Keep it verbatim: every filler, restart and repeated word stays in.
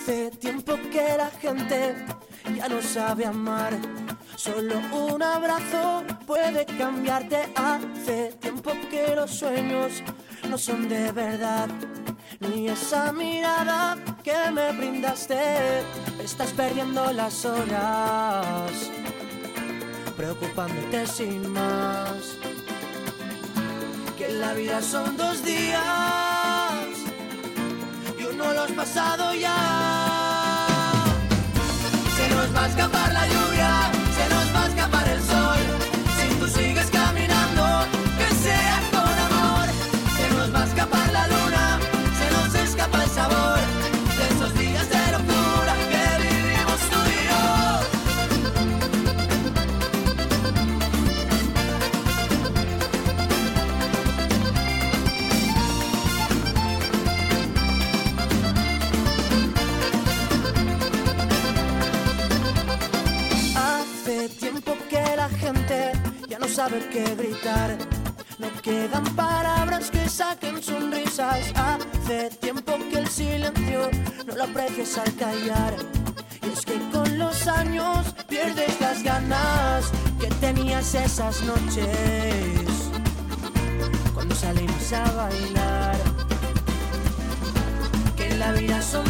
Hace tiempo que la gente ya no sabe amar. Solo un abrazo puede cambiarte. Hace tiempo que los sueños no son de verdad. Ni esa mirada que me brindaste. Estás perdiendo las horas, preocupándote sin más. Que la vida son dos días y uno los pasado ya. Se nos va a escapar la lluvia, se nos va a escapar el sol. Si tú sigues caminando, que sea con amor. Se nos va a escapar la luna, se nos escapa el sabor de esos días de locura que vivimos tú y yo. Hace tiempo que la gente ya no sabe qué gritar. No quedan palabras que saquen sonrisas. Hace tiempo que el silencio no lo aprecias al callar. Y es que con los años pierdes las ganas que tenías esas noches cuando salimos a bailar. Que la vida son